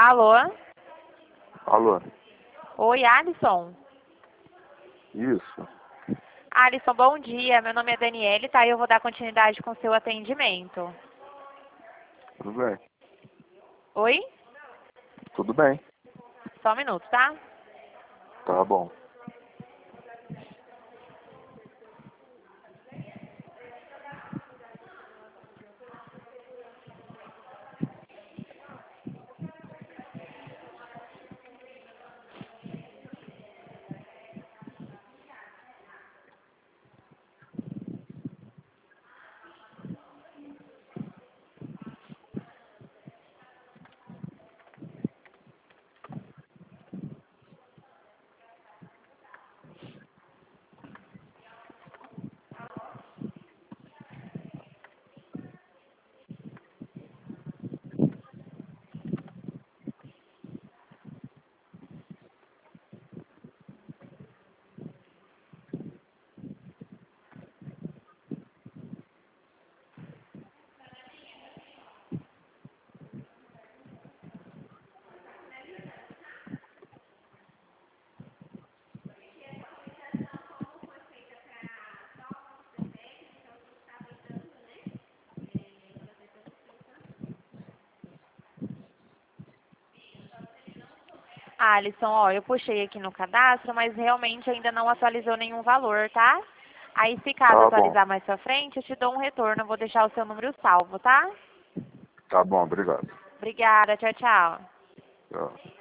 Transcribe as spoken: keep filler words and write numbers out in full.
Alô? Alô? Oi, Alisson? Isso. Alisson, bom dia. Meu nome é Daniele, tá? E eu vou dar continuidade com o seu atendimento. Tudo bem. Oi? Tudo bem. Só um minuto, tá? Tá bom. Alisson, ó, eu puxei aqui no cadastro, mas realmente ainda não atualizou nenhum valor, tá? Aí, se caso Tá bom. atualizar mais pra frente, eu te dou um retorno. Eu vou deixar o seu número salvo, tá? Tá bom, obrigado. Obrigada. Tchau, tchau. Tchau.